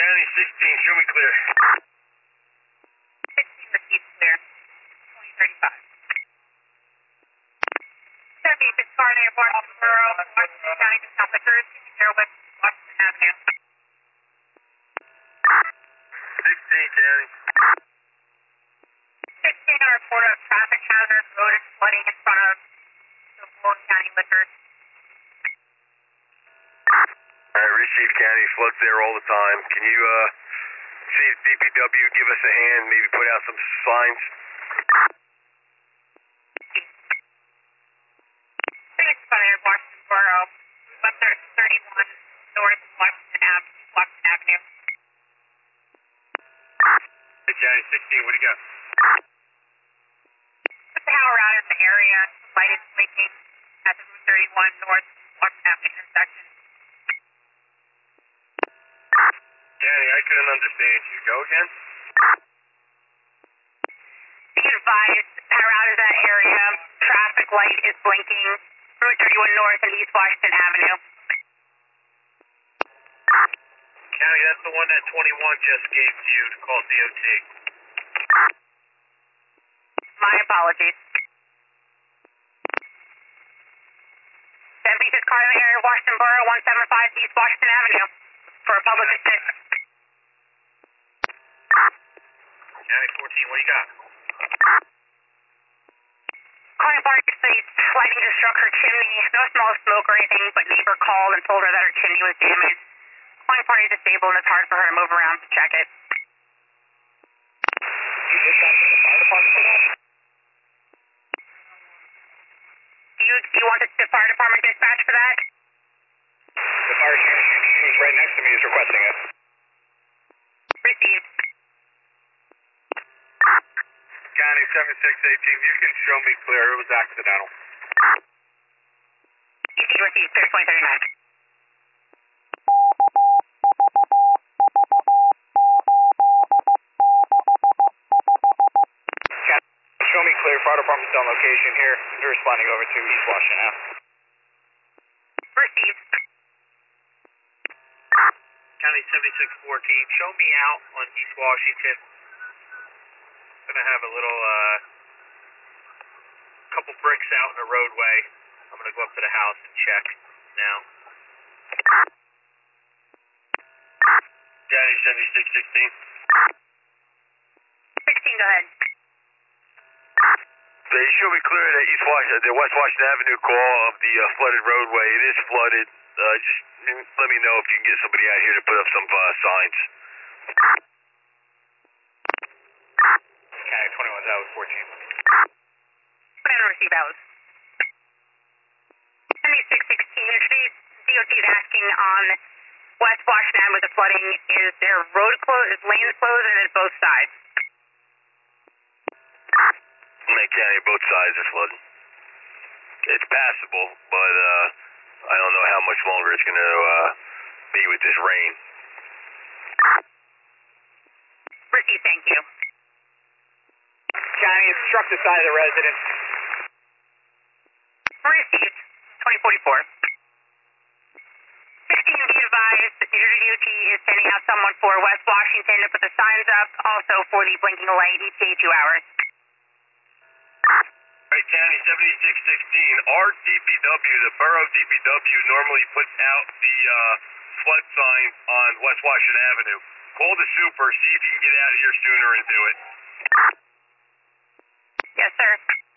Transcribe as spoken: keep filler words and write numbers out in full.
County sixteen, show me clear. sixteen received clear. twenty thirty-five. seventy-six car near Washington Borough, Washington County, to South Liquors, zero West Washington Avenue. sixteen, County. sixteen, a report of traffic hazard, road is flooding in front of the Warren County Liquors. Alright, receive County, floods there all the time. Can you, uh, see if D P W give us a hand, maybe put out some signs? six car near Washington Borough, West thirty-one, North Washington Avenue, Washington Avenue. Hey, County sixteen, what do you got? The power out in the area, light is blinking at the Route thirty-one North Washington Avenue intersection. County, I couldn't understand you. Go again? Be advised, power out of that area, traffic light is blinking, Route thirty-one North and East Washington Avenue. County, that's the one that twenty-one just gave to you to call D O T. My apologies. seventy-six car in the area, Washington Borough, one seventy-five East Washington Avenue, for a public assist. County fourteen, what do you got? Calling party says lighting just struck her chimney. No small smoke or anything, but neighbor called and told her that her chimney was damaged. Calling party disabled and it's hard for her to move around to check it. You just got to the fire department for that? Do you, do you want the fire department dispatch for that? The fire chief, who's right next to me, is requesting it. Received. County seventy-six eighteen, you can show me clear. It was accidental. E T received, clear twenty thirty-nine. Show me clear. Fire department's on location here. They're responding over to East Washington Ave. Received. County seventy-six fourteen, show me out on East Washington. Gonna have a little, uh, couple bricks out in the roadway. I'm gonna go up to the house and check now. County seventy-six sixteen. sixteen, go ahead. They show me clear that East Washington, the West Washington Avenue call of the uh, flooded roadway. It is flooded. Uh, just let me know if you can get somebody out here to put up some uh, signs. County twenty-one, that was fourteen. Put in a receive out. seventy-six sixteen, D O T is asking on West Washington Avenue with the flooding, is there road closed, is lanes closed, and is both sides? Lake County, both sides are flooding. It's passable, but uh, I don't know how much longer it's going to uh, be with this rain. Receive, thank you. County, it struck the side of the residence. Received, twenty forty-four. sixteen, be advised, the New Jersey D O T is sending out someone for West Washington to put the signs up, also for the blinking light, E T A two hours. Right, County seventy-six sixteen, our D P W, the borough D P W, normally puts out the uh, flood signs on West Washington Avenue. Call the super, see if you can get out here sooner and do it. Yes, sir.